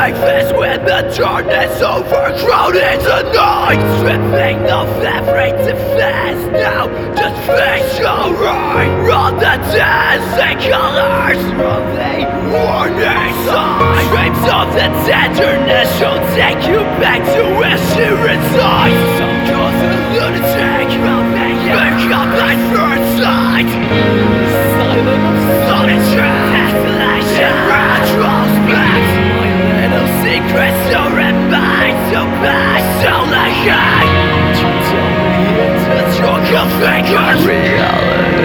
life is when the darkness overcrowded the night. Stripping of every defense now, just face your right. Run the dancing colors from the warning sign. Dreams of the tenderness shall take you back to where she resides. Some cause a lunatic will make you become at first sight. Silent of solitude, desolation, retrospect. My little secrets so remind, so bad, so like I. You tell me it's a drunk of fake reality.